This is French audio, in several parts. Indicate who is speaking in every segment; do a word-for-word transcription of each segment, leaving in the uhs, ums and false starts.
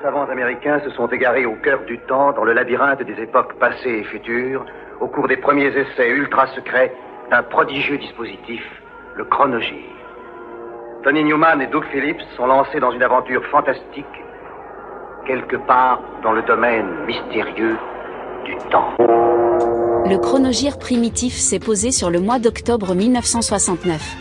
Speaker 1: savants américains se sont égarés au cœur du temps, dans le labyrinthe des époques passées et futures, au cours des premiers essais ultra-secrets d'un prodigieux dispositif, le chronogir. Tony Newman et Doug Phillips sont lancés dans une aventure fantastique, quelque part dans le domaine mystérieux du temps.
Speaker 2: Le chronogir primitif s'est posé sur le mois d'octobre mille neuf cent soixante-neuf.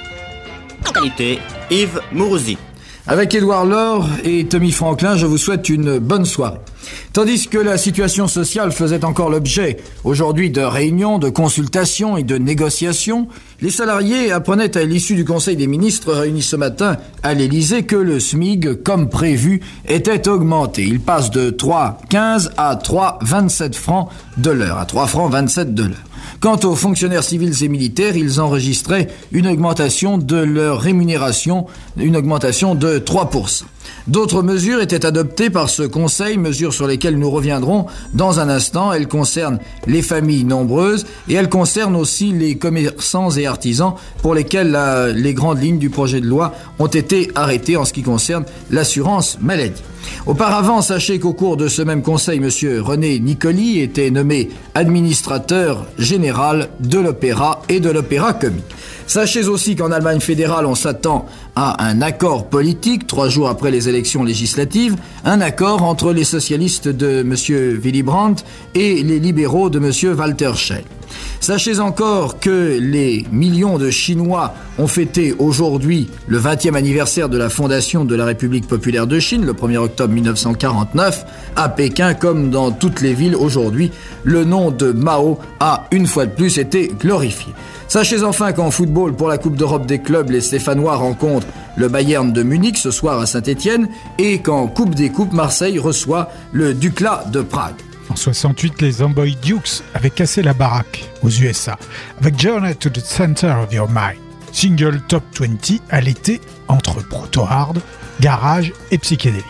Speaker 3: Qualité, Yves Mourouzi.
Speaker 4: Avec Édouard Laure et Tommy Franklin, je vous souhaite une bonne soirée. Tandis que la situation sociale faisait encore l'objet aujourd'hui de réunions, de consultations et de négociations, les salariés apprenaient à l'issue du Conseil des ministres réuni ce matin à l'Élysée que le SMIC, comme prévu, était augmenté. Il passe de trois virgule quinze à trois virgule vingt-sept francs de l'heure, à trois francs vingt-sept de l'heure. Quant aux fonctionnaires civils et militaires, ils enregistraient une augmentation de leur rémunération, une augmentation de trois pour cent. D'autres mesures étaient adoptées par ce Conseil, mesures sur lesquelles nous reviendrons dans un instant. Elles concernent les familles nombreuses et elles concernent aussi les commerçants et artisans pour lesquels la, les grandes lignes du projet de loi ont été arrêtées en ce qui concerne l'assurance maladie. Auparavant, sachez qu'au cours de ce même conseil, M. René Nicoli était nommé administrateur général de l'opéra et de l'opéra comique. Sachez aussi qu'en Allemagne fédérale, on s'attend à un accord politique, trois jours après les élections législatives, un accord entre les socialistes de M. Willy Brandt et les libéraux de M. Walter Scheel. Sachez encore que les millions de Chinois ont fêté aujourd'hui le vingtième anniversaire de la fondation de la République populaire de Chine, le premier octobre mille neuf cent quarante-neuf. À Pékin, comme dans toutes les villes aujourd'hui, le nom de Mao a une fois de plus été glorifié. Sachez enfin qu'en football, pour la Coupe d'Europe des clubs, les Stéphanois rencontrent le Bayern de Munich ce soir à Saint-Étienne et qu'en Coupe des Coupes, Marseille reçoit le Dukla de Prague.
Speaker 5: En soixante-huit, les Amboy Dukes avaient cassé la baraque aux U S A avec Journey to the Center of Your Mind, single top vingt à l'été entre proto-hard, garage et psychédélique.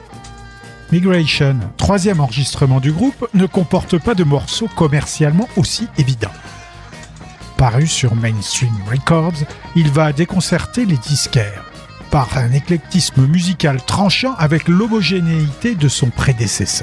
Speaker 5: Migration, troisième enregistrement du groupe, ne comporte pas de morceaux commercialement aussi évidents. Paru sur Mainstream Records, il va déconcerter les disquaires par un éclectisme musical tranchant avec l'homogénéité de son prédécesseur.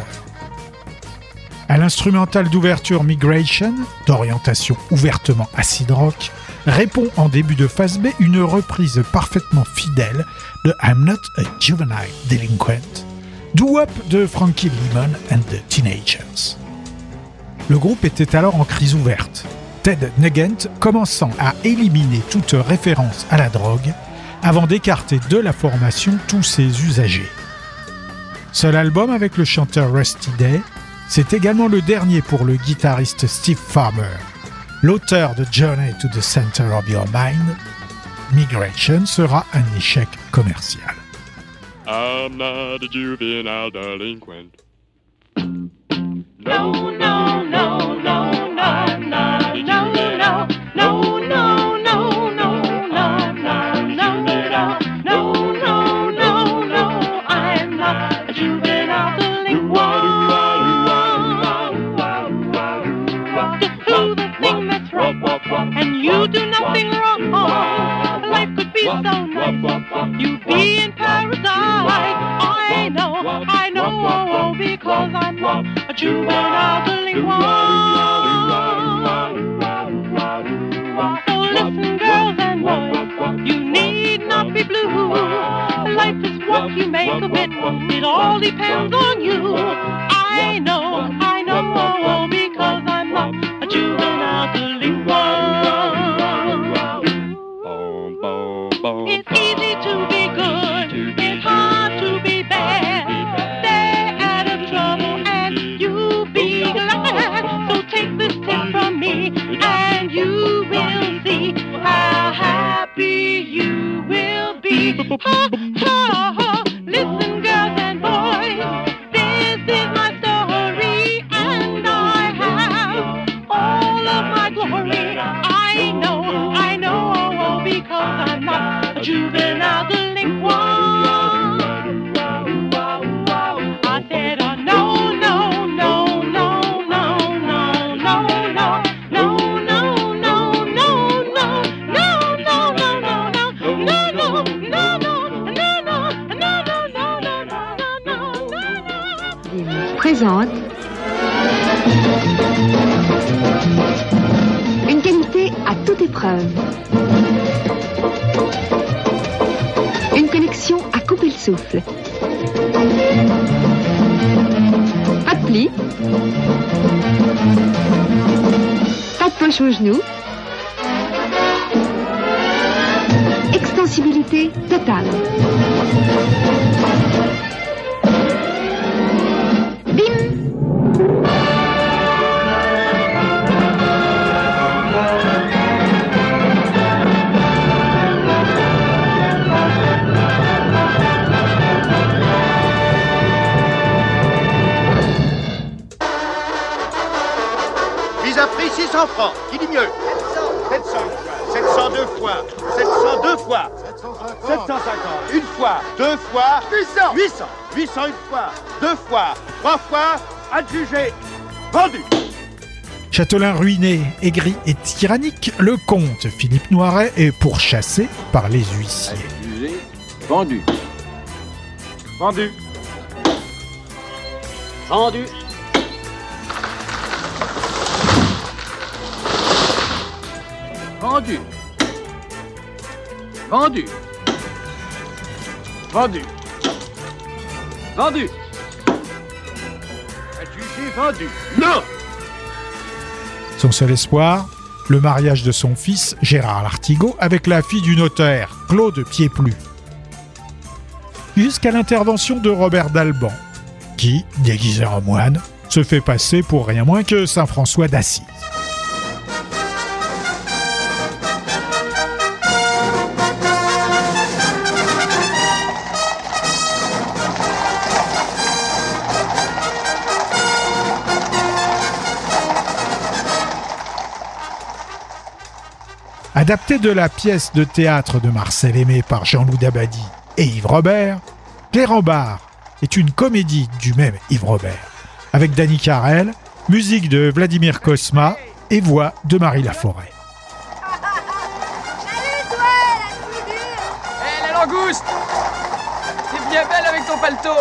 Speaker 5: À l'instrumental d'ouverture Migration, d'orientation ouvertement acid rock, répond en début de phase B une reprise parfaitement fidèle de I'm Not a Juvenile Delinquent, doo-wop de Frankie Lymon and the Teenagers. Le groupe était alors en crise ouverte, Ted Nugent commençant à éliminer toute référence à la drogue avant d'écarter de la formation tous ses usagers. Seul album avec le chanteur Rusty Day, c'est également le dernier pour le guitariste Steve Farmer. L'auteur de Journey to the Center of Your Mind, Migration sera un échec commercial.
Speaker 6: I'm not a juvenile delinquent.
Speaker 7: No, no, no, no, I'm not a juvenile. No, no, no, no, I'm not a juvenile. No, no, no, no, I'm not a juvenile delinquent. And you do nothing wrong. Life could be so nice. You'd be in paradise. I know, I know, because I'm not a juvenile delinquent. So listen, girls and boys, you need not be blue. Life is what you make of it. It all depends on you. I know, I know, because I'm not a juvenile delinquent. It's easy to be good, it's hard to be bad. Stay out of trouble and you'll be glad. So take this tip from me and you will see how happy you will be. Ha, ha, ha. Listen, girls and boys, this is my story.
Speaker 8: Maritime présente une qualité à toute épreuve. Une connexion à couper le souffle. Pas de plis. Pas de poche aux genoux. Extensibilité totale.
Speaker 9: six cents francs, qui dit mieux? sept cents fois, sept cent deux fois, sept cent deux fois, sept cent cinquante, une fois, deux fois, huit cents, huit cents, huit cents une fois, deux fois, trois fois, adjugé, vendu.
Speaker 5: Châtelain ruiné, aigri et tyrannique, le comte Philippe Noiret est pourchassé par les huissiers.
Speaker 10: Adjugé, vendu.
Speaker 9: Vendu.
Speaker 10: Vendu. Vendu. Vendu. Vendu. Vendu.
Speaker 9: Adjugé, vendu. Non!
Speaker 5: Son seul espoir, le mariage de son fils, Gérard Lartigot, avec la fille du notaire, Claude Piéplu. Jusqu'à l'intervention de Robert d'Alban, qui, déguisé en moine, se fait passer pour rien moins que saint François d'Assise. Adapté de la pièce de théâtre de Marcel Aimé par Jean-Loup Dabadi et Yves Robert, Clérambard est une comédie du même Yves Robert, avec Danny Carrel, musique de Vladimir Cosma et voix de Marie Laforêt.
Speaker 11: Salut toi, la figure! Hé, la langouste! T'es bien belle avec ton paletot!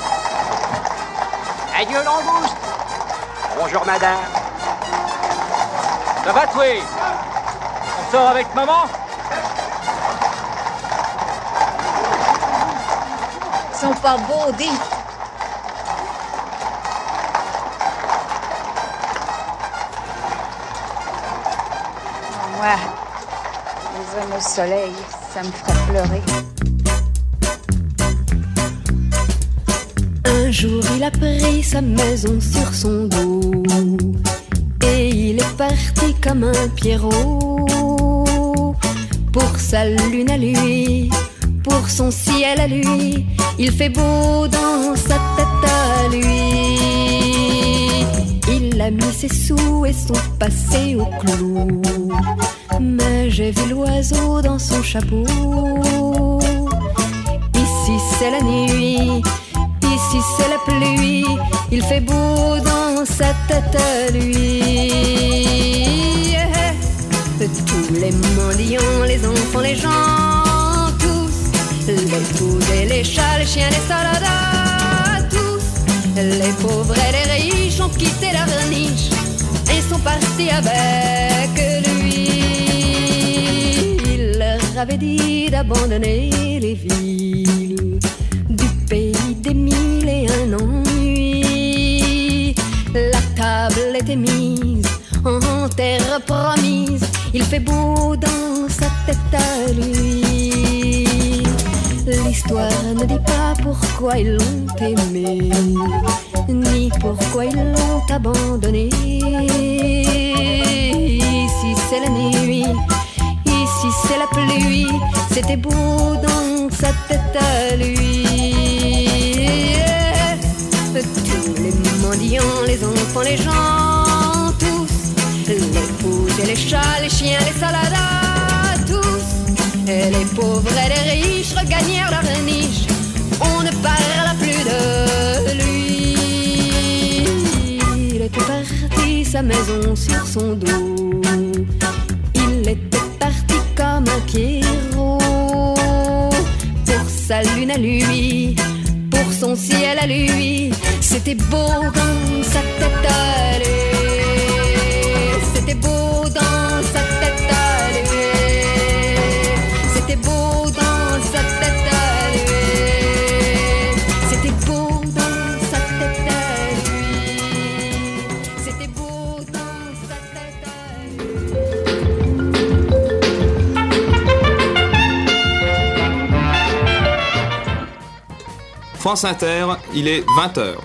Speaker 11: Adieu, langouste! Bonjour, madame! Ça va, toi? On sort avec maman?
Speaker 12: Ils sont pas beaux, dis. Moi, les hommes au soleil, ça me ferait pleurer.
Speaker 13: Un jour, il a pris sa maison sur son dos et il est parti comme un Pierrot. Pour sa lune à lui, pour son ciel à lui, il fait beau dans sa tête à lui. Il a mis ses sous et son passé au clou, mais j'ai vu l'oiseau dans son chapeau. Ici c'est la nuit, ici c'est la pluie, il fait beau dans sa tête à lui. Tous les mendiants, les enfants, les gens, tous, les fous et les chats, les chiens, les soldats, tous, les pauvres et les riches ont quitté leur niche et sont partis avec lui. Il leur avait dit d'abandonner les villes du pays des mille et un ennuis. La table était mise en terre promise, il fait beau dans sa tête à lui. L'histoire ne dit pas pourquoi ils l'ont aimé, ni pourquoi ils l'ont abandonné. Ici c'est la nuit, ici c'est la pluie, c'était beau dans sa tête à lui. Tous les mendiants, les enfants, les gens, tous, les fous et les chats, les chiens, les soldats, tous, et les pauvres et les riches regagnèrent leur niche. On ne parlera plus de lui. Il était parti, sa maison sur son dos. Il était parti comme un Pierrot. Pour sa lune à lui, pour son son ciel à lui. C'était beau dans sa tête à lui. C'était beau dans sa tête à lui. C'était beau dans sa tête à lui. C'était beau dans sa tête à lui. C'était beau dans sa tête à lui.
Speaker 14: France Inter, il est vingt heures.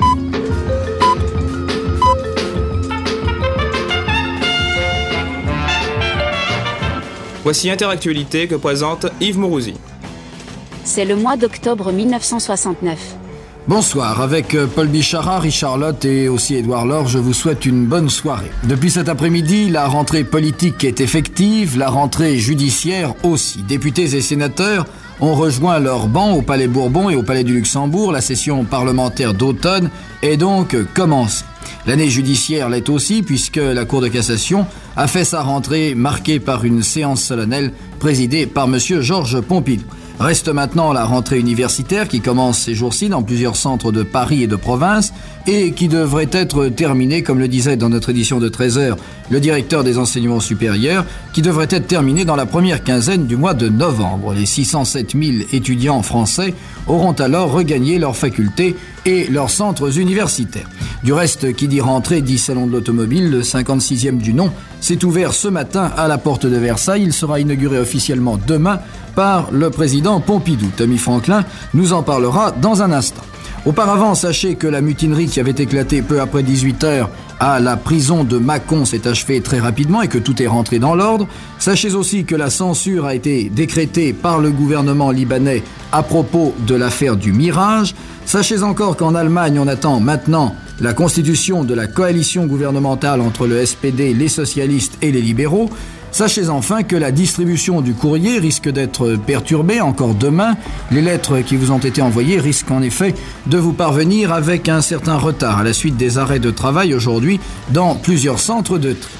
Speaker 14: Voici Interactualité que présente Yves Mourouzi.
Speaker 2: C'est le mois d'octobre mille neuf cent soixante-neuf.
Speaker 4: Bonsoir, avec Paul Bichara, Richard Lotte et aussi Édouard Laure, je vous souhaite une bonne soirée. Depuis cet après-midi, la rentrée politique est effective, la rentrée judiciaire aussi. Députés et sénateurs ont rejoint leurs bancs au Palais Bourbon et au Palais du Luxembourg. La session parlementaire d'automne est donc commencée. L'année judiciaire l'est aussi puisque la Cour de cassation a fait sa rentrée marquée par une séance solennelle présidée par M. Georges Pompidou. Reste maintenant la rentrée universitaire qui commence ces jours-ci dans plusieurs centres de Paris et de province et qui devrait être terminée, comme le disait dans notre édition de treize heures le directeur des enseignements supérieurs, qui devrait être terminée dans la première quinzaine du mois de novembre. Les six cent sept mille étudiants français auront alors regagné leurs facultés et leurs centres universitaires. Du reste, qui dit rentrée dit salon de l'automobile, le cinquante-sixième du nom, s'est ouvert ce matin à la porte de Versailles. Il sera inauguré officiellement demain par le président Pompidou. Tommy Franklin nous en parlera dans un instant. Auparavant, sachez que la mutinerie qui avait éclaté peu après dix-huit heures à la prison de Mâcon s'est achevée très rapidement et que tout est rentré dans l'ordre. Sachez aussi que la censure a été décrétée par le gouvernement libanais à propos de l'affaire du Mirage. Sachez encore qu'en Allemagne, on attend maintenant la constitution de la coalition gouvernementale entre le S P D, les socialistes et les libéraux. Sachez enfin que la distribution du courrier risque d'être perturbée encore demain. Les lettres qui vous ont été envoyées risquent en effet de vous parvenir avec un certain retard à la suite des arrêts de travail aujourd'hui dans plusieurs centres de tri.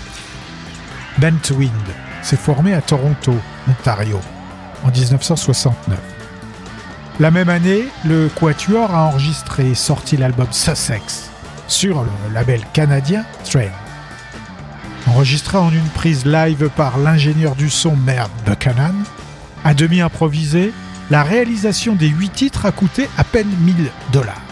Speaker 5: Bent Wind s'est formé à Toronto, Ontario, en dix-neuf cent soixante-neuf. La même année, le Quatuor a enregistré et sorti l'album Sussex sur le label canadien Train. Enregistré en une prise live par l'ingénieur du son Merv Buchanan, à demi improvisé, la réalisation des huit titres a coûté à peine mille dollars.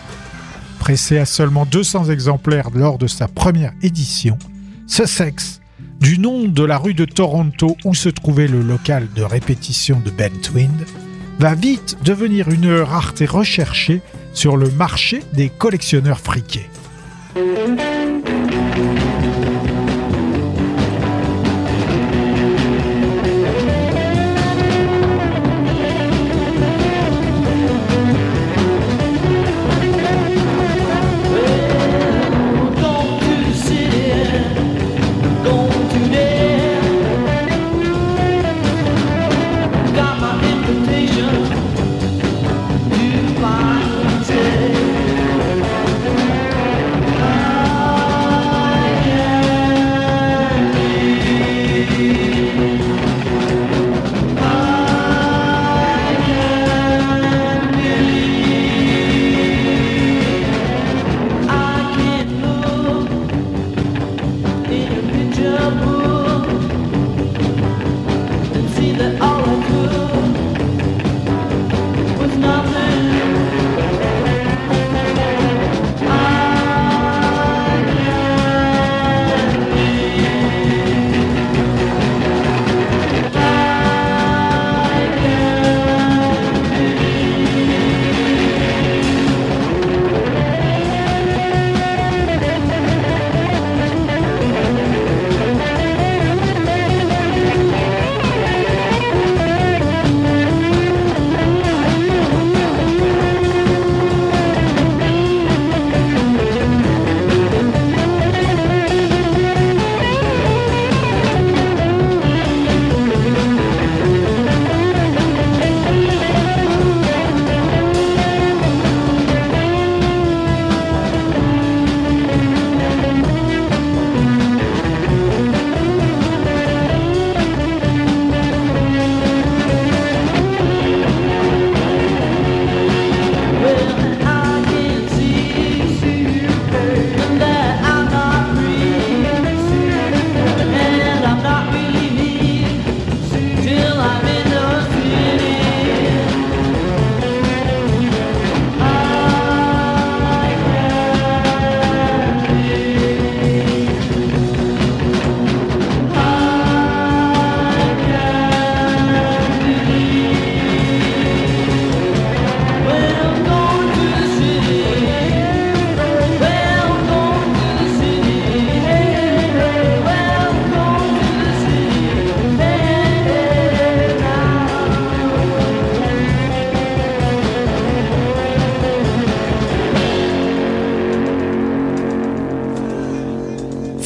Speaker 5: Pressé à seulement deux cents exemplaires lors de sa première édition, Sussex, du nom de la rue de Toronto où se trouvait le local de répétition de Bent Wind, va vite devenir une rareté recherchée sur le marché des collectionneurs friqués.
Speaker 7: Ah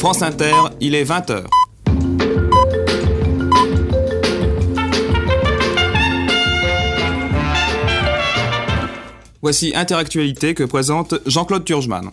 Speaker 14: France Inter, il est vingt heures. Voici Interactualité que présente Jean-Claude Turgeman.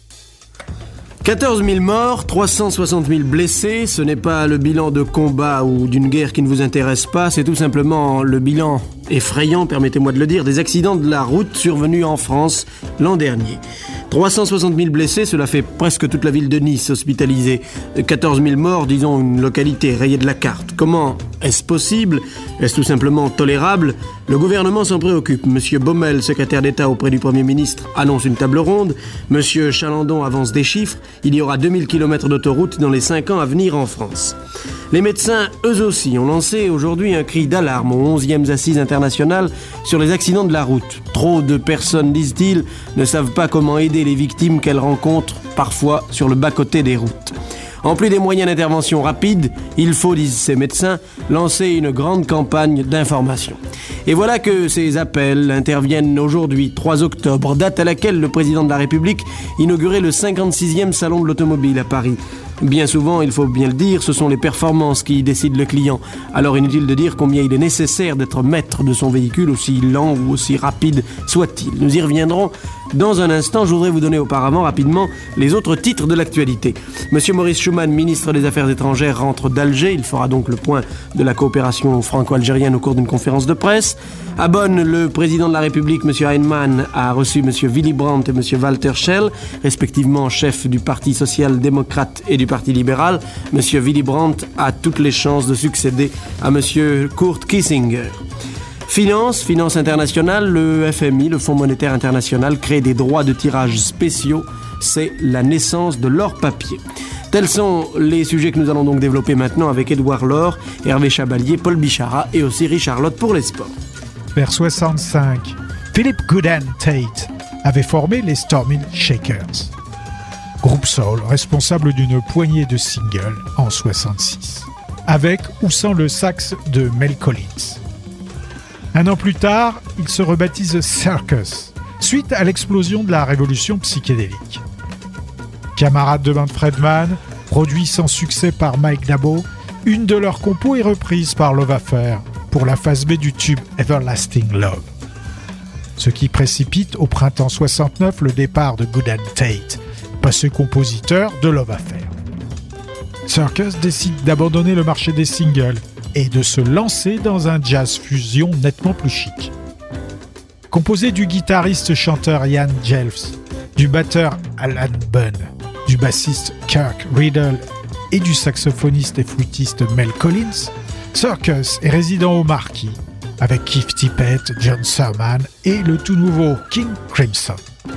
Speaker 15: quatorze mille morts, trois cent soixante mille blessés, ce n'est pas le bilan de combat ou d'une guerre qui ne vous intéresse pas, c'est tout simplement le bilan effrayant, permettez-moi de le dire, des accidents de la route survenus en France l'an dernier. trois cent soixante mille blessés, cela fait presque toute la ville de Nice hospitalisée. quatorze mille morts, disons une localité rayée de la carte. Comment est-ce possible ? Est-ce tout simplement tolérable ? Le gouvernement s'en préoccupe. Monsieur Baumel, secrétaire d'État auprès du Premier ministre, annonce une table ronde. Monsieur Chalandon avance des chiffres. Il y aura deux mille kilomètres d'autoroute dans les cinq ans à venir en France. Les médecins, eux aussi, ont lancé aujourd'hui un cri d'alarme aux onzièmes assises internationales sur les accidents de la route. Trop de personnes, disent-ils, ne savent pas comment aider les victimes qu'elles rencontrent parfois sur le bas-côté des routes. En plus des moyens d'intervention rapides, il faut, disent ces médecins, lancer une grande campagne d'information. Et voilà que ces appels interviennent aujourd'hui, trois octobre, date à laquelle le président de la République inaugurait le cinquante-sixième Salon de l'Automobile à Paris. Bien souvent, il faut bien le dire, ce sont les performances qui décident le client. Alors inutile de dire combien il est nécessaire d'être maître de son véhicule, aussi lent ou aussi rapide soit-il. Nous y reviendrons dans un instant. Je voudrais vous donner auparavant rapidement les autres titres de l'actualité. Monsieur Maurice Schumann, ministre des Affaires étrangères, rentre d'Alger. Il fera donc le point de la coopération franco-algérienne au cours d'une conférence de presse. À Bonn, le président de la République, monsieur Heinemann, a reçu monsieur Willy Brandt et monsieur Walter Schell, respectivement chefs du Parti social-démocrate et du Parti libéral. Monsieur Willy Brandt a toutes les chances de succéder à monsieur Kurt Kissinger. Finance, finance internationale, le F M I, le Fonds monétaire international, crée des droits de tirage spéciaux. C'est la naissance de l'or papier. Tels sont les sujets que nous allons donc développer maintenant avec Édouard Laure, Hervé Chabalier, Paul Bichara et aussi Richard Lotte pour les sports.
Speaker 5: Vers soixante-cinq, Philip Gooden Tate avait formé les Stormy Shakers, groupe soul responsable d'une poignée de singles en soixante-six, avec ou sans le sax de Mel Collins. Un an plus tard, il se rebaptise Circus, suite à l'explosion de la révolution psychédélique. Camarade de Manfred Mann, produit sans succès par Mike Dabo, une de leurs compos est reprise par Love Affair pour la phase B du tube Everlasting Love. Ce qui précipite au printemps soixante-neuf le départ de Gooden Tate, passé compositeur de Love Affair. Circus décide d'abandonner le marché des singles et de se lancer dans un jazz fusion nettement plus chic. Composé du guitariste-chanteur Ian Jelfs, du batteur Alan Bunn, du bassiste Kirk Riddle et du saxophoniste et flûtiste Mel Collins, Circus est résident au Marquis, avec Keith Tippett, John Surman et le tout nouveau King Crimson.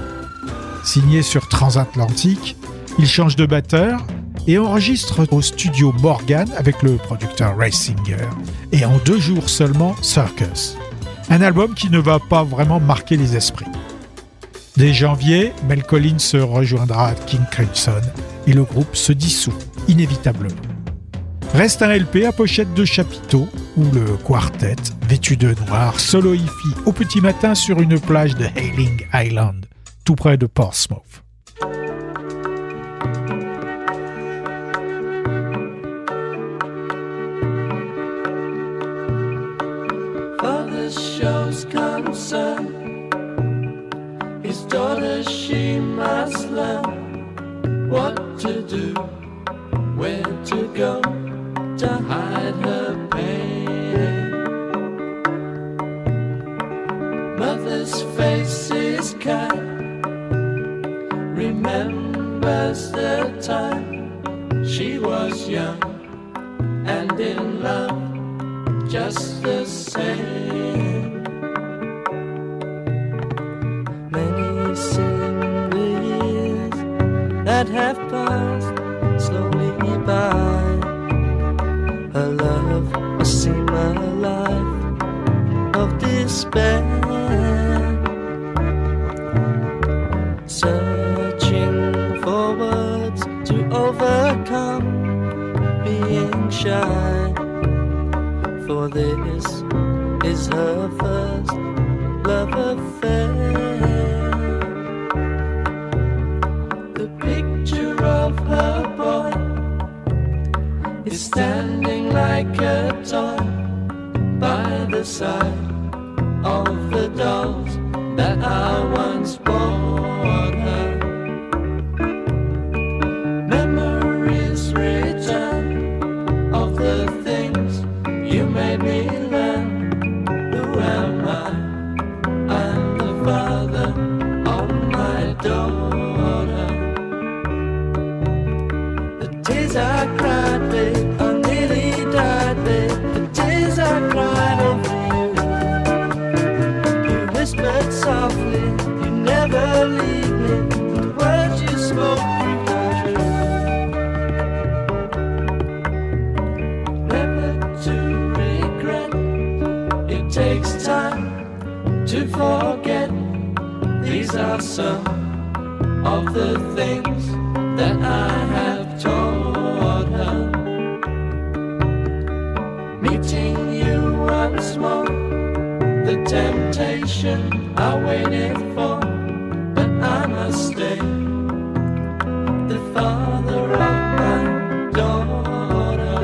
Speaker 5: Signé sur Transatlantic, il change de batteur et enregistre au studio Morgan avec le producteur Ray Singer, et en deux jours seulement Circus. Un album qui ne va pas vraiment marquer les esprits. Dès janvier, Mel Collins se rejoindra King Crimson et le groupe se dissout inévitablement. Reste un L P à pochette de chapiteaux où le quartet, vêtu de noir, soloifie au petit matin sur une plage de Hayling Island, tout près de Portsmouth.
Speaker 16: Shows concern. His daughter, she must learn what to do, where to go to hide her pain. Mother's face is kind, remembers the time she was young and in love just the same. Many single years that have passed slowly by. Her love must seem a life of despair, searching for words to overcome being shy. For this is her first love affair. The picture of her boy standing like a toy by the side of the dolls that I once bought her. Memories return of the things you made me learn. Who am I? I'm the father of my daughter. The tears I cried, babe, I nearly died, babe. The tears I cried over you. You whispered softly, you never leave me. The words you spoke proved untrue. Never to regret. It takes time to forget. These are some of the things that I have taught her. Meeting you once more, the temptation I waited for, but I must stay the father of my daughter.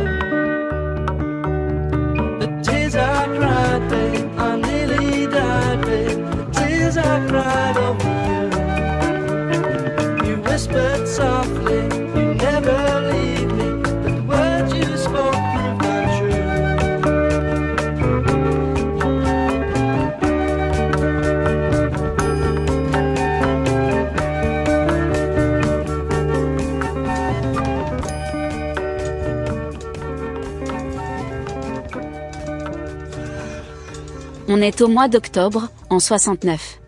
Speaker 16: The tears I cried, babe, I nearly died, babe. The tears I cried over you. You whispered softly, you never leave me, but the words you spoke proved untrue.
Speaker 2: On est au mois d'octobre, en soixante-neuf.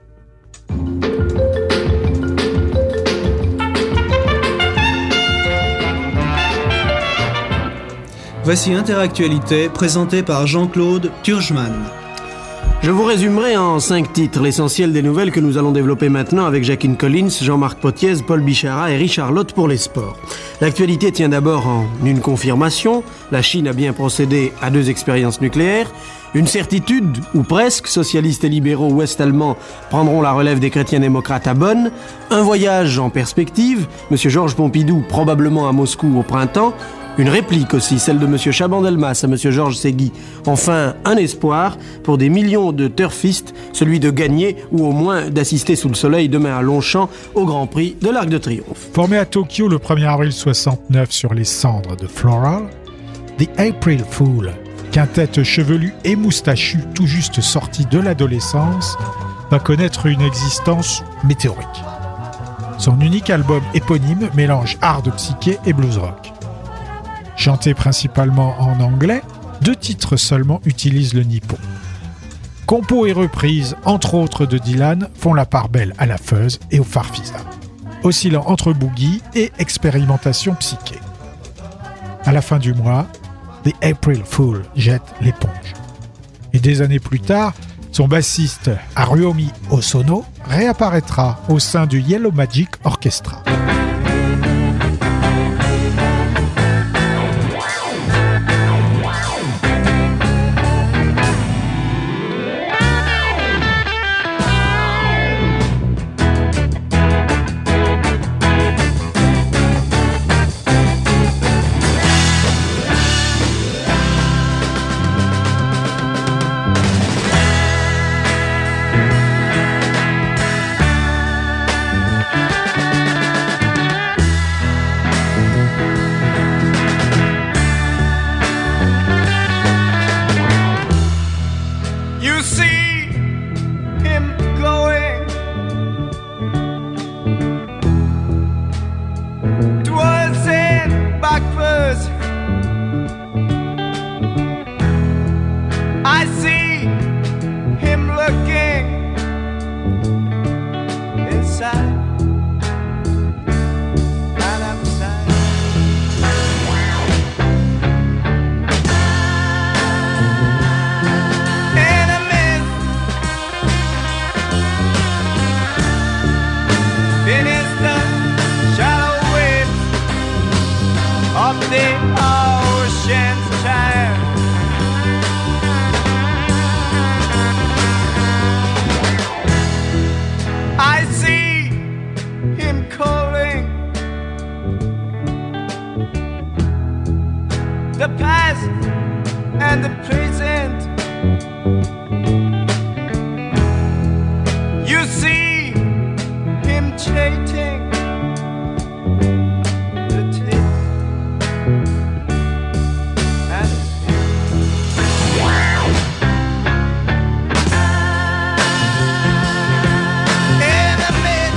Speaker 17: Voici Interactualité, présentée par Jean-Claude Turgeman.
Speaker 15: Je vous résumerai en cinq titres l'essentiel des nouvelles que nous allons développer maintenant avec Jacqueline Collins, Jean-Marc Potiez, Paul Bichara et Richard Lotte pour les sports. L'actualité tient d'abord en une confirmation. La Chine a bien procédé à deux expériences nucléaires. Une certitude, ou presque, socialistes et libéraux ouest-allemands prendront la relève des chrétiens démocrates à Bonn. Un voyage en perspective, M. Georges Pompidou probablement à Moscou au printemps. Une réplique aussi, celle de M. Chaban-Delmas à M. Georges Segui. Enfin, un espoir pour des millions de turfistes, celui de gagner ou au moins d'assister sous le soleil demain à Longchamp au Grand Prix de l'Arc de Triomphe.
Speaker 5: Formé à Tokyo le premier avril soixante-neuf sur les cendres de Floral, The April Fool, quintette chevelue et moustachue tout juste sortie de l'adolescence, va connaître une existence météorique. Son unique album éponyme mélange hard psyché et blues rock. Chanté principalement en anglais, deux titres seulement utilisent le nippon. Compos et reprises, entre autres de Dylan, font la part belle à la fuzz et au farfisa, oscillant entre boogie et expérimentation psyché. À la fin du mois, The April Fool jette l'éponge. Et des années plus tard, son bassiste Haruomi Hosono réapparaîtra au sein du Yellow Magic Orchestra.
Speaker 16: and the present. You see him chasing the tape and in the mid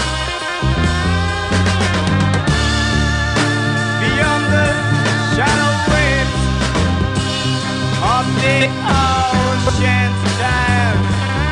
Speaker 16: beyond the shadow waves of the ocean's dive.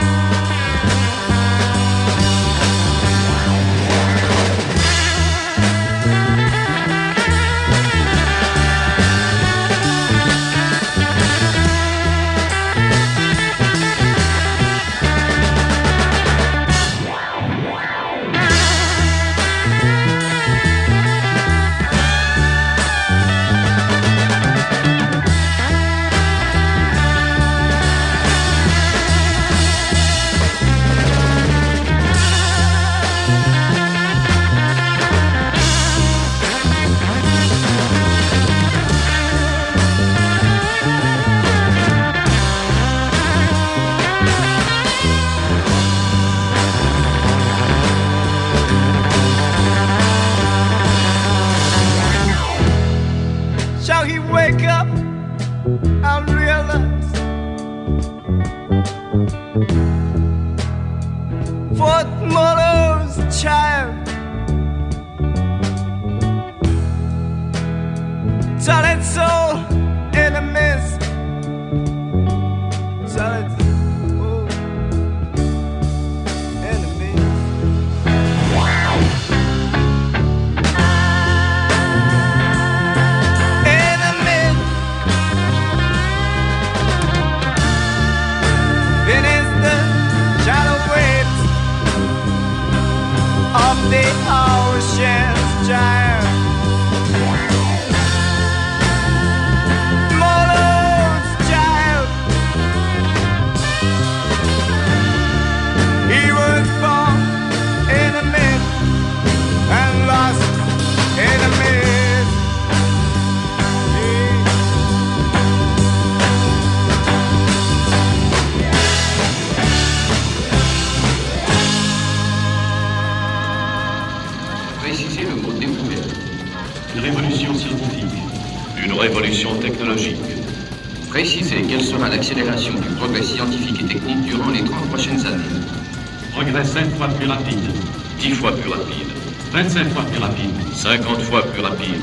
Speaker 16: Shall he wake up and realize Fort Molo's child? Solid soul in a mist. Solid soul in a mist. In a mist. Beneath the shadow waves of the ocean's giant. Molo's child. He was born in a mist and lost in a mist.
Speaker 18: Précisez le mot découverte. Une révolution scientifique. Une révolution technologique. Précisez quelle sera l'accélération du progrès scientifique et technique durant les trente prochaines années. Progrès cinq fois plus rapide. dix fois plus rapide. vingt-cinq fois plus rapide. cinquante fois plus rapide.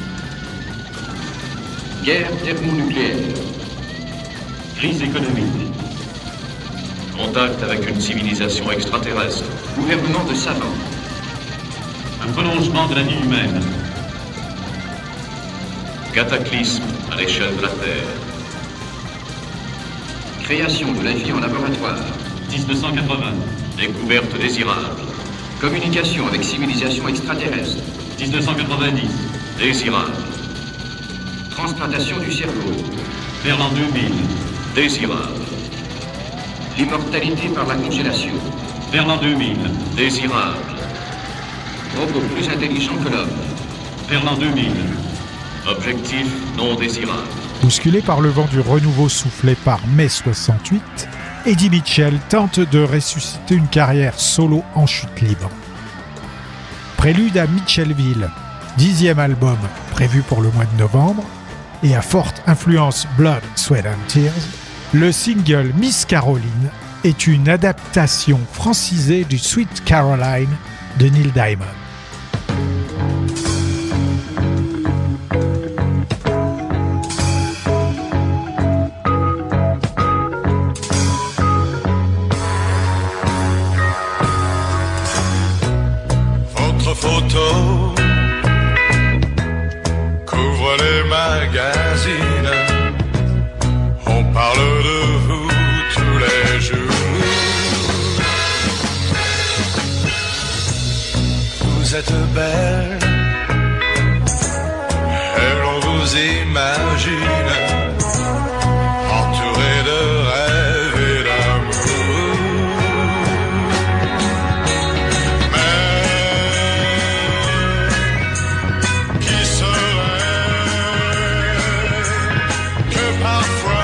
Speaker 18: Guerre thermonucléaire. Crise économique. Contact avec une civilisation extraterrestre. Gouvernement de savants. Un prolongement de la vie humaine. Cataclysme à l'échelle de la Terre. Création de la vie en laboratoire. dix-neuf cent quatre-vingts. Découverte désirable. Communication avec civilisation extraterrestre. dix-neuf cent quatre-vingt-dix. Désirable. Transplantation du cerveau. Vers l'an deux mille. Désirable. L'immortalité par la congélation. Vers l'an deux mille. Désirable. Robot plus intelligent que l'homme. Vers l'an deux mille. Objectif non désirable.
Speaker 5: Bousculé par le vent du renouveau soufflé par mai soixante-huit, Eddie Mitchell tente de ressusciter une carrière solo en chute libre. Prélude à Mitchellville, dixième album prévu pour le mois de novembre, et à forte influence Blood, Sweat and Tears, le single Miss Caroline est une adaptation francisée du Sweet Caroline de Neil Diamond.
Speaker 16: Votre photo couvre les magazines. On parle de vous tous les jours. Vous êtes belle et l'on vous imagine entourée de rêves et d'amour. Qui serait que parfois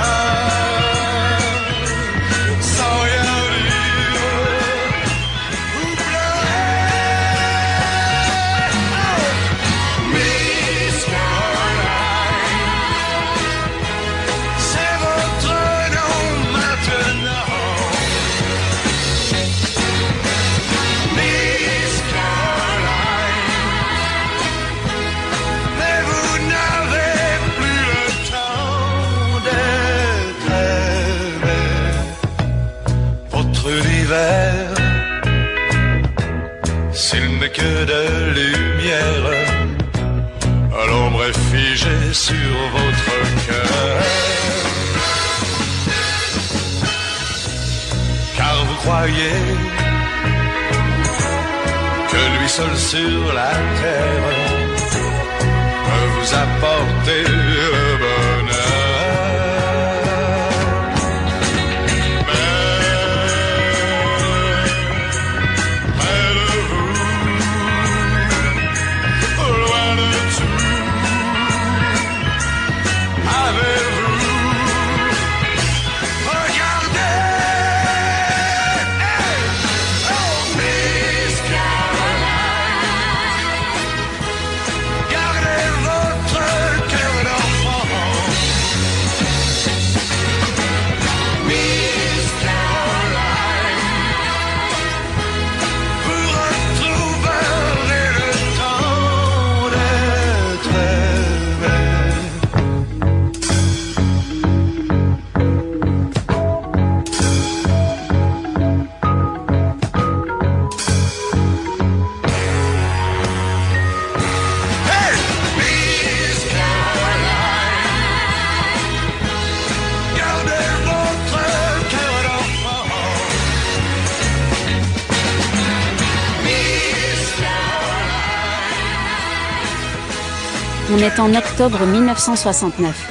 Speaker 16: s'il n'est que de lumière, l'ombre est figée sur votre cœur. Car vous croyez que lui seul sur la terre peut vous apporter le bonheur. Mais près de vous, loin de tout, avez-vous regardé? Oh, Miss Caroline, gardez votre cœur d'enfant. Miss Caroline, vous retrouverez le temps d'être aimé. Hey, Miss Caroline, gardez votre cœur d'enfant. Miss Caroline.
Speaker 2: On est en octobre mille neuf cent soixante-neuf.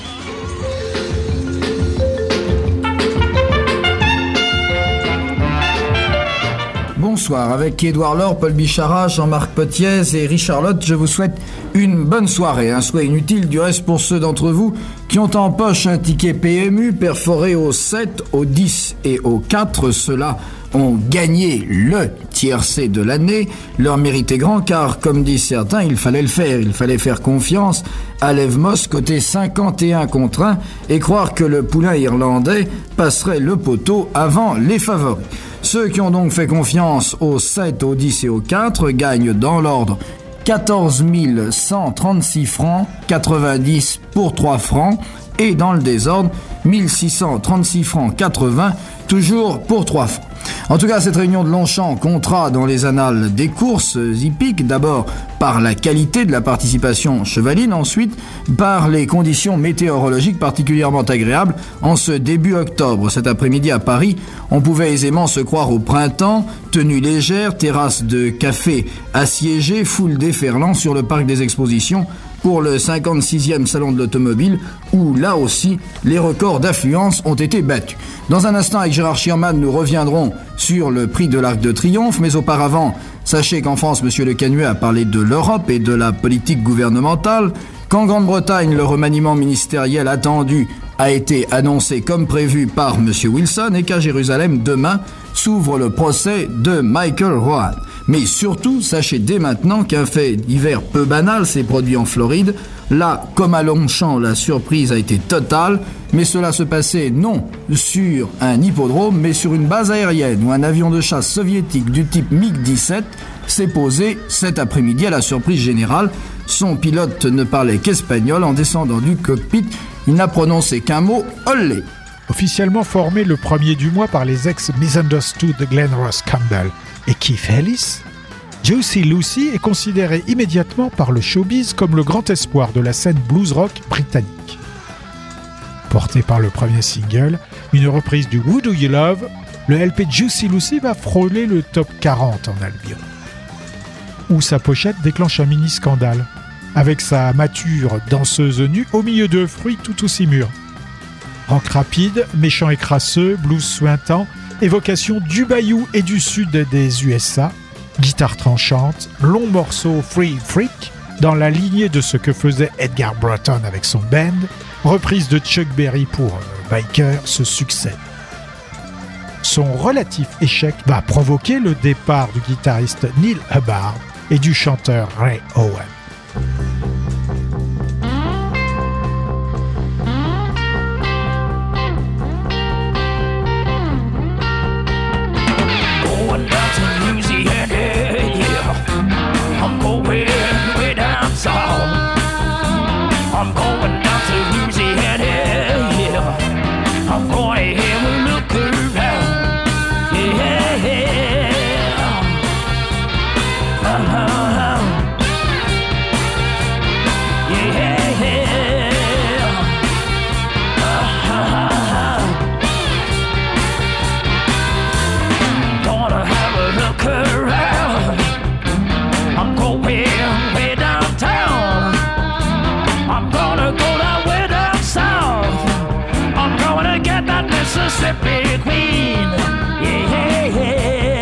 Speaker 4: Bonsoir, avec Édouard Laure, Paul Bichara, Jean-Marc Potiez et Richard Lotte, je vous souhaite une bonne soirée. Un souhait inutile du reste pour ceux d'entre vous qui ont en poche un ticket P M U perforé au sept, au dix et au quatre. Ceux-là ont gagné le tiercé de l'année. Leur mérite est grand car, comme disent certains, il fallait le faire. Il fallait faire confiance à l'Evmos côté cinquante et un contre un et croire que le poulain irlandais passerait le poteau avant les favoris. Ceux qui ont donc fait confiance au sept, au dix et au quatre gagnent dans l'ordre quatorze mille cent trente-six francs, quatre-vingt-dix pour trois francs, et dans le désordre, mille six cent trente-six francs quatre-vingts, toujours pour trois francs. En tout cas, cette réunion de Longchamp comptera dans les annales des courses hippiques, d'abord par la qualité de la participation chevaline, ensuite par les conditions météorologiques particulièrement agréables en ce début octobre. Cet après-midi à Paris, on pouvait aisément se croire au printemps, tenue légère, terrasse de café assiégée, foule déferlant sur le parc des expositions pour le cinquante-sixième salon de l'automobile, où là aussi, les records d'affluence ont été battus. Dans un instant, avec Gérard Schirman, nous reviendrons sur le prix de l'Arc de Triomphe, mais auparavant, sachez qu'en France, M. Le Canuet a parlé de l'Europe et de la politique gouvernementale, qu'en Grande-Bretagne, le remaniement ministériel attendu a été annoncé comme prévu par M. Wilson et qu'à Jérusalem, demain, s'ouvre le procès de Michael Rowan. Mais surtout, sachez dès maintenant qu'un fait divers peu banal s'est produit en Floride. Là, comme à Longchamp, la surprise a été totale, mais cela se passait non sur un hippodrome, mais sur une base aérienne où un avion de chasse soviétique du type MiG dix-sept s'est posé cet après-midi à la surprise générale. Son pilote ne parlait qu'espagnol. En descendant du cockpit, il n'a prononcé qu'un mot, olé.
Speaker 5: Officiellement formé le premier du mois par les ex-Misunderstood de Glen Ross Campbell et Keith Ellis, Juicy Lucy est considéré immédiatement par le showbiz comme le grand espoir de la scène blues rock britannique. Porté par le premier single, une reprise du Who Do You Love, le L P Juicy Lucy va frôler le top quarante en Albion, où sa pochette déclenche un mini-scandale, avec sa mature danseuse nue au milieu de fruits tout aussi mûrs. Rock rapide, méchant et crasseux, blues suintant, évocation du bayou et du sud des U S A, guitare tranchante, long morceau free freak, dans la lignée de ce que faisait Edgar Broughton avec son band, reprise de Chuck Berry pour euh, Biker se succède. Son relatif échec va provoquer le départ du guitariste Neil Hubbard et du chanteur Ray Owen.
Speaker 16: I'm going down to Louisiana, yeah. I'm going to have a look around, yeah. Mississippi Queen. Yeah, yeah, yeah.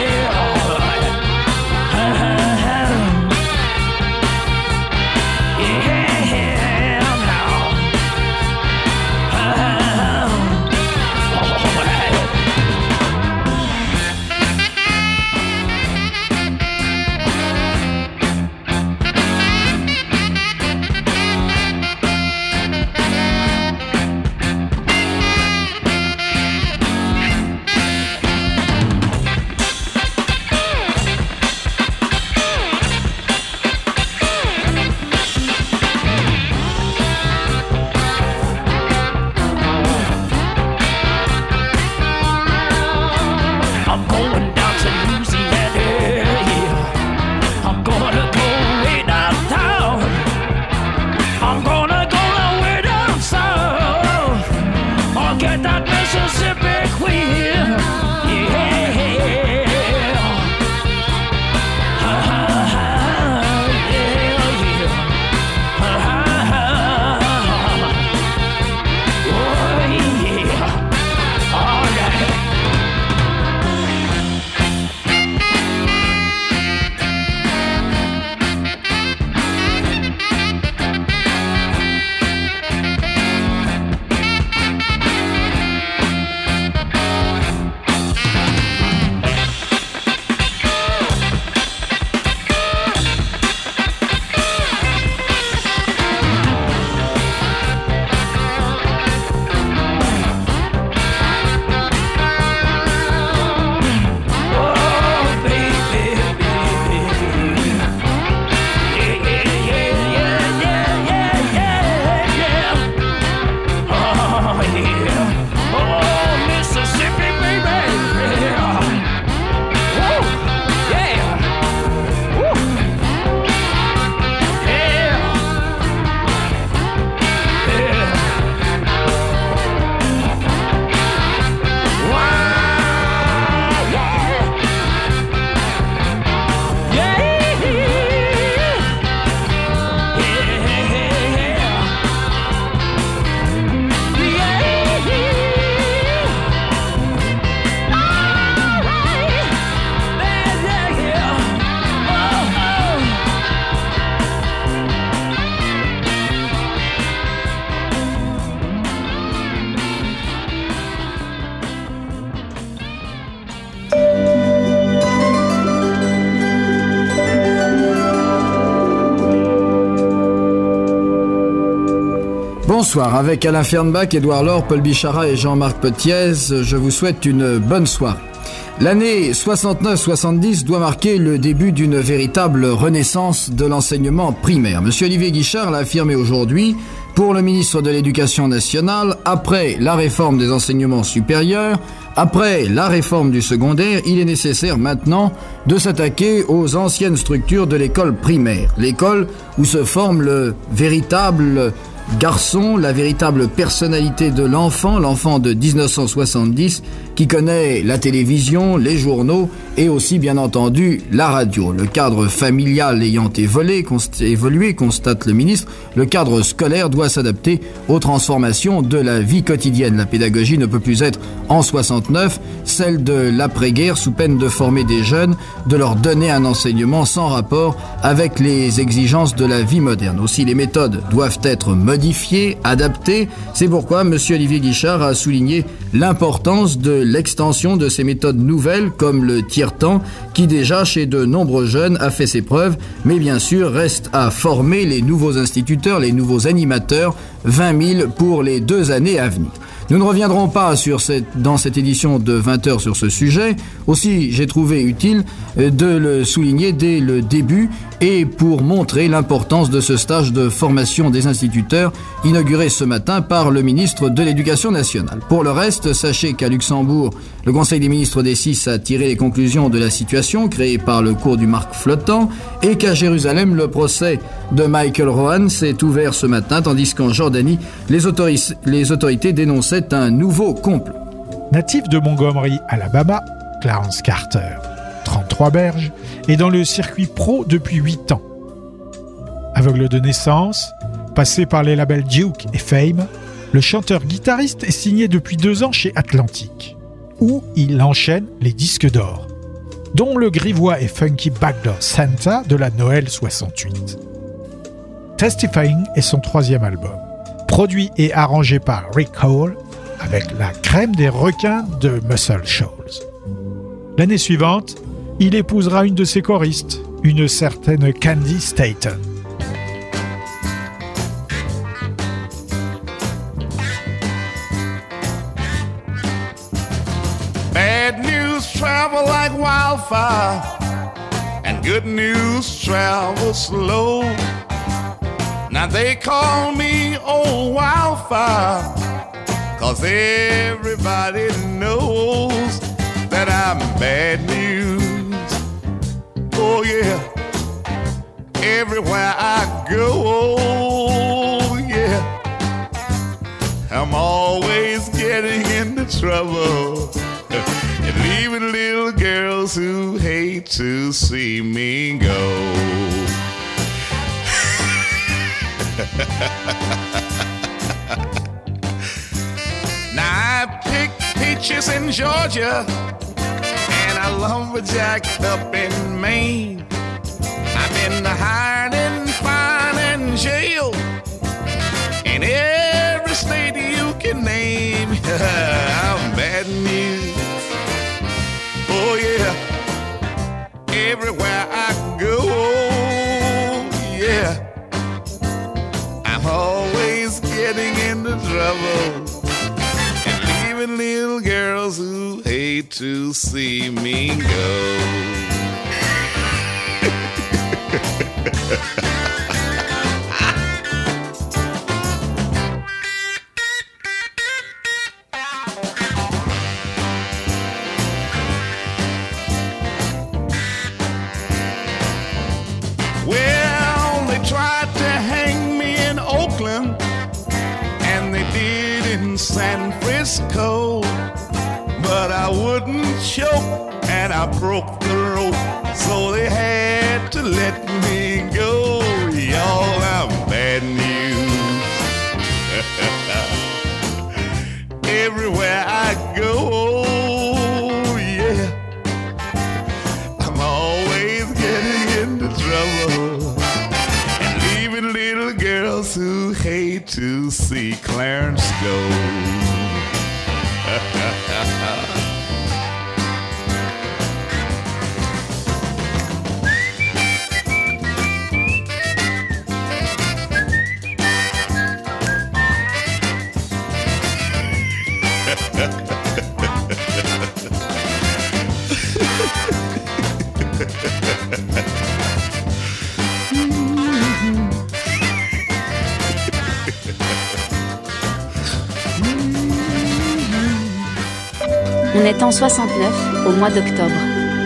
Speaker 4: Bonsoir, avec Alain Fernbach, Édouard Laure, Paul Bichara et Jean-Marc Petiez, je vous souhaite une bonne soirée. L'année soixante-neuf soixante-dix doit marquer le début d'une véritable renaissance de l'enseignement primaire. Monsieur Olivier Guichard l'a affirmé aujourd'hui, pour le ministre de l'Éducation nationale, après la réforme des enseignements supérieurs, après la réforme du secondaire, il est nécessaire maintenant de s'attaquer aux anciennes structures de l'école primaire. L'école où se forme le véritable garçon, la véritable personnalité de l'enfant, l'enfant de dix-neuf cent soixante-dix, qui connaît la télévision, les journaux et aussi, bien entendu, la radio. Le cadre familial ayant évolué, const- évolué, constate le ministre, le cadre scolaire doit s'adapter aux transformations de la vie quotidienne. La pédagogie ne peut plus être, en soixante-neuf, celle de l'après-guerre, sous peine de former des jeunes, de leur donner un enseignement sans rapport avec les exigences de la vie moderne. Aussi, les méthodes doivent être modifiées, adaptées. C'est pourquoi M. Olivier Guichard a souligné l'importance de l'extension de ces méthodes nouvelles, comme le tiers-temps, qui déjà, chez de nombreux jeunes, a fait ses preuves, mais bien sûr, reste à former les nouveaux instituteurs, les nouveaux animateurs, vingt mille pour les deux années à venir. Nous ne reviendrons pas sur cette, dans cette édition de vingt heures sur ce sujet. Aussi, j'ai trouvé utile de le souligner dès le début et pour montrer l'importance de ce stage de formation des instituteurs inauguré ce matin par le ministre de l'Éducation nationale. Pour le reste, sachez qu'à Luxembourg, le Conseil des ministres des six a tiré les conclusions de la situation créée par le cours du Marc flottant et qu'à Jérusalem, le procès de Michael Rohan s'est ouvert ce matin, tandis qu'en Jordanie, les, autori- les autorités dénonçaient un nouveau complot.
Speaker 5: Natif de Montgomery, Alabama, Clarence Carter, trente-trois berges, est dans le circuit pro depuis huit ans. Aveugle de naissance, passé par les labels Duke et Fame, Le chanteur-guitariste est signé depuis deux ans chez Atlantic, où il enchaîne les disques d'or, dont le grivois et funky Backdoor Santa de la Noël soixante-huit. Testifying est son troisième album, produit et arrangé par Rick Hall, avec la crème des requins de Muscle Shoals. L'année suivante, il épousera une de ses choristes, une certaine Candy Staton.
Speaker 19: Bad news travel like wildfire, and good news travel slow. Now they call me old wildfire, 'cause everybody knows that I'm bad news. Oh yeah, everywhere I go, oh yeah, I'm always getting into trouble and leaving little girls who hate to see me go. Now I picked peaches in Georgia, and I lumberjacked up in Maine. I've been hired and fined and jailed in every state you can name. I'm bad news. Oh yeah, everywhere I go, yeah, I'm always getting into trouble and leaving little girls who hate to see me go. Well, they tried to hang me in Oakland, and they did in San Francisco, but I wouldn't choke and I broke the rope, so they had to let me go. Y'all, I'm bad news. Everywhere I go, yeah, I'm always getting into trouble and leaving little girls who hate to see Clarence go.
Speaker 2: On est en soixante-neuf, au mois d'octobre.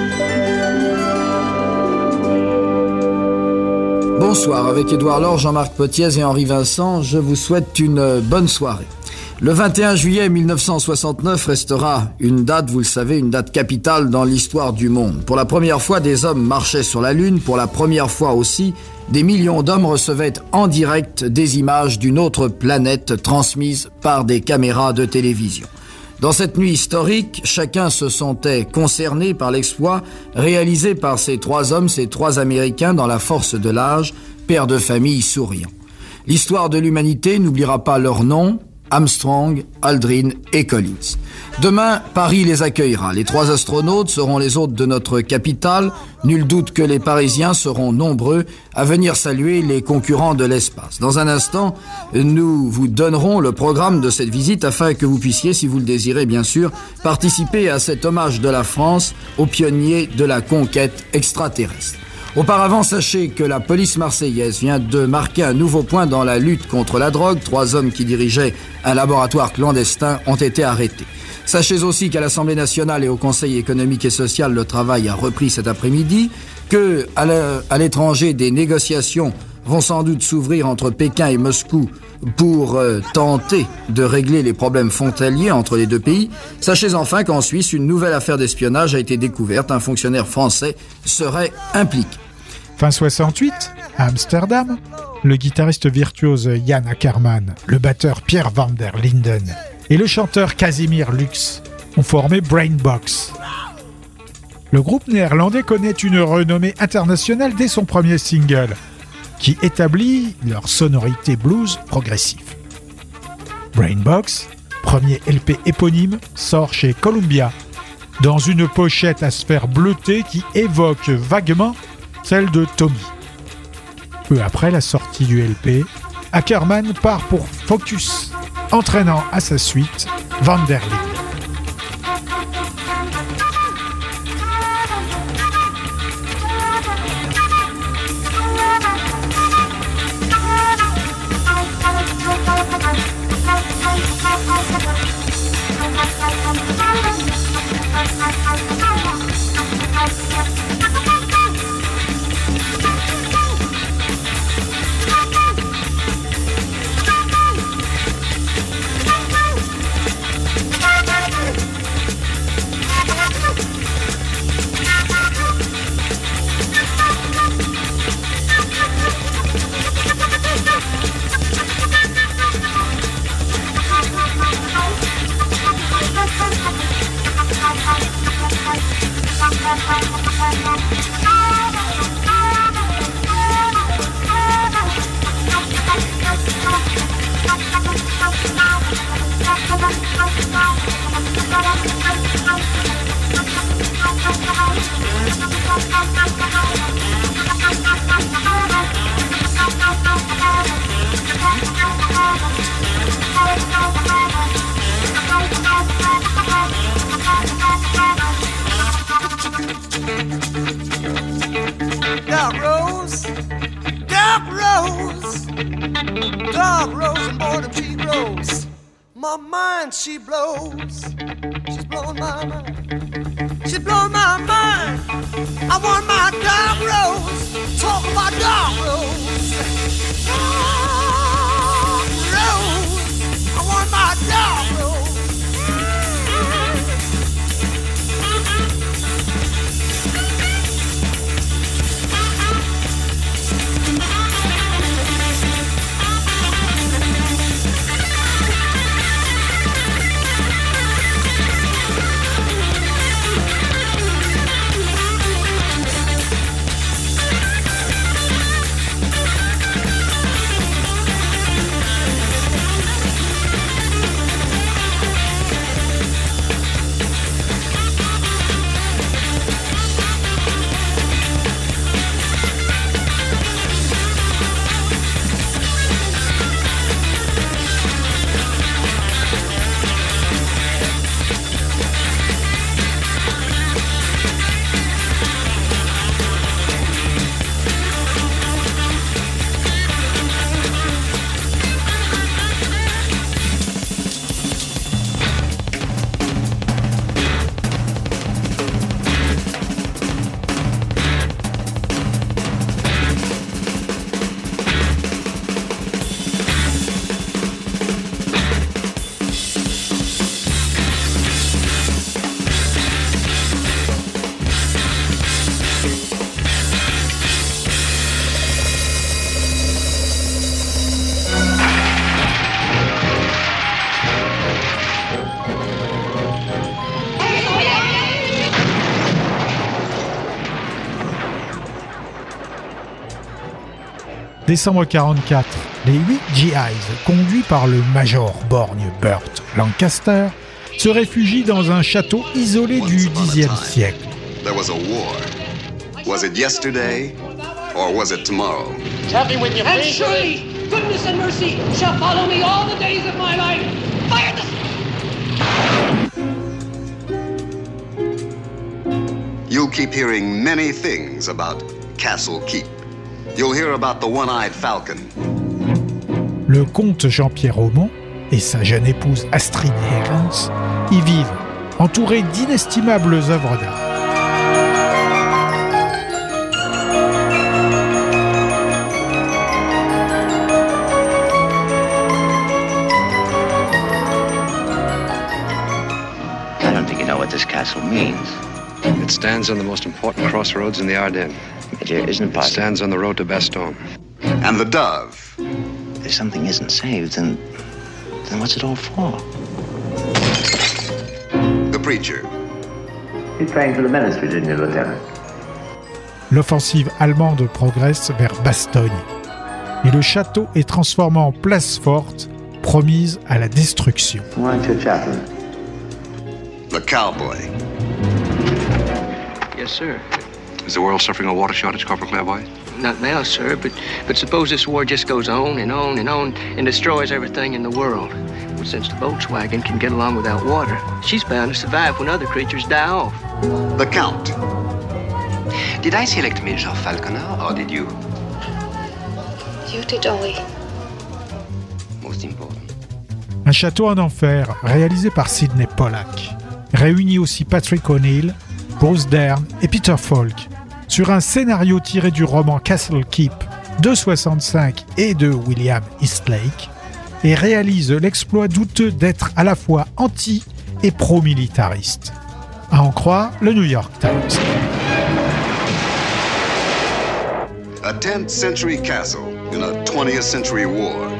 Speaker 4: Bonsoir, avec Édouard Laure, Jean-Marc Potiez et Henri Vincent, je vous souhaite une bonne soirée. Le vingt et un juillet mille neuf cent soixante-neuf restera une date, vous le savez, une date capitale dans l'histoire du monde. Pour la première fois, des hommes marchaient sur la Lune. Pour la première fois aussi, des millions d'hommes recevaient en direct des images d'une autre planète transmises par des caméras de télévision. Dans cette nuit historique, chacun se sentait concerné par l'exploit réalisé par ces trois hommes, ces trois Américains dans la force de l'âge, pères de famille souriants. L'histoire de l'humanité n'oubliera pas leurs noms, Armstrong, Aldrin et Collins. Demain, Paris les accueillera. Les trois astronautes seront les hôtes de notre capitale. Nul doute que les Parisiens seront nombreux à venir saluer les concurrents de l'espace. Dans un instant, nous vous donnerons le programme de cette visite afin que vous puissiez, si vous le désirez bien sûr, participer à cet hommage de la France aux pionniers de la conquête extraterrestre. Auparavant, sachez que la police marseillaise vient de marquer un nouveau point dans la lutte contre la drogue. Trois hommes qui dirigeaient un laboratoire clandestin ont été arrêtés. Sachez aussi qu'à l'Assemblée nationale et au Conseil économique et social, le travail a repris cet après-midi, que à l'étranger, des négociations vont sans doute s'ouvrir entre Pékin et Moscou pour euh, tenter de régler les problèmes frontaliers entre les deux pays. Sachez enfin qu'en Suisse, une nouvelle affaire d'espionnage a été découverte. Un fonctionnaire français serait impliqué.
Speaker 5: Fin soixante-huit, à Amsterdam, le guitariste virtuose Jan Ackermann, le batteur Pierre van der Linden et le chanteur Casimir Lux ont formé Brainbox. Le groupe néerlandais connaît une renommée internationale dès son premier single, qui établit leur sonorité blues progressif. Brainbox, premier L P éponyme, sort chez Columbia, dans une pochette à sphère bleutée qui évoque vaguement celle de Tommy. Peu après la sortie du L P, Ackermann part pour Focus, entraînant à sa suite Van der Linden.
Speaker 16: Dark rose, dark rose, dark rose and boredom she grows. My mind she blows, she's blowing my mind, she's blowing my mind. I want my dark rose, talk about dark rose, dark rose. I want my dark rose.
Speaker 5: Décembre quarante-quatre, les huit G Is, conduits par le Major borgne Burt Lancaster, se réfugient dans un château isolé du dixième siècle.
Speaker 20: There was a war. Was it yesterday or was it tomorrow?
Speaker 21: Tell me when you And surely goodness and mercy shall follow me all the days of my life. Fire the...
Speaker 20: You'll keep hearing many things about Castle Keep. You'll hear about the one-eyed falcon.
Speaker 5: Le comte Jean-Pierre Aumont et sa jeune épouse Astrid Herrens y vivent, entourés d'inestimables œuvres d'art.
Speaker 22: I don't think you know what this castle means.
Speaker 23: It stands on the most important crossroads in the Ardennes.
Speaker 22: It isn't possible.
Speaker 23: It stands on the road to Bastogne.
Speaker 20: And the dove.
Speaker 22: If something isn't saved, then, then what's it all for?
Speaker 20: The preacher.
Speaker 22: You trained for the ministry, didn't you, Lieutenant?
Speaker 5: L'offensive allemande progresse vers Bastogne et le château est transformé en place forte promise à la destruction.
Speaker 22: Why your chaplain?
Speaker 20: The cowboy.
Speaker 1: Yes, sir.
Speaker 3: Is the world suffering a water shortage, Corporal Clairvoyant?
Speaker 1: Not now, sir, but, but suppose this war just goes on and on and on and destroys everything in the world. Well, since the Volkswagen can get along without water, she's bound to survive when other creatures die off.
Speaker 20: The Count.
Speaker 22: Did I select Major Falconer, or did you?
Speaker 12: You did, Ollie.
Speaker 22: Most important.
Speaker 5: Un château en enfer, réalisé par Sidney Pollack, réunit aussi Patrick O'Neill, Bruce Dern et Peter Falk, sur un scénario tiré du roman Castle Keep de soixante-cinq et de William Eastlake, et réalise l'exploit douteux d'être à la fois anti- et pro-militariste. À en croire le New York Times.
Speaker 20: A tenth century castle in a twentieth century war.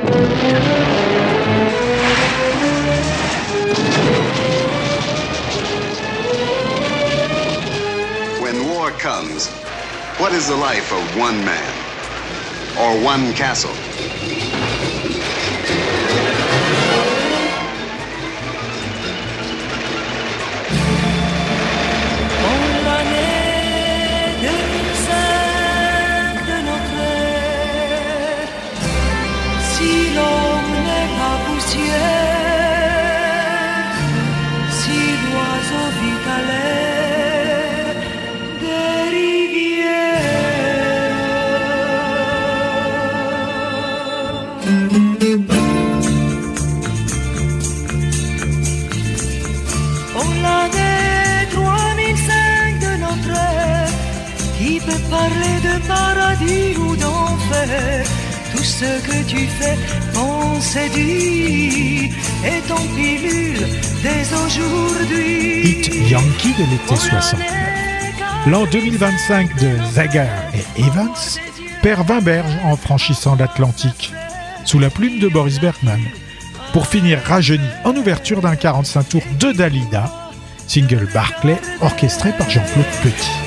Speaker 20: When war comes, what is the life of one man or one castle?
Speaker 23: Parler de paradis ou d'enfer, tout ce que tu fais, pense et dis, est en pilule dès aujourd'hui.
Speaker 5: Hit Yankee de l'été soixante-neuf. L'an deux mille vingt-cinq de Zagar et Evans perd vingt berges en franchissant l'Atlantique, sous la plume de Boris Bergman, pour finir rajeuni en ouverture d'un quarante-cinq tours de Dalida, single Barclay orchestré par Jean-Claude Petit.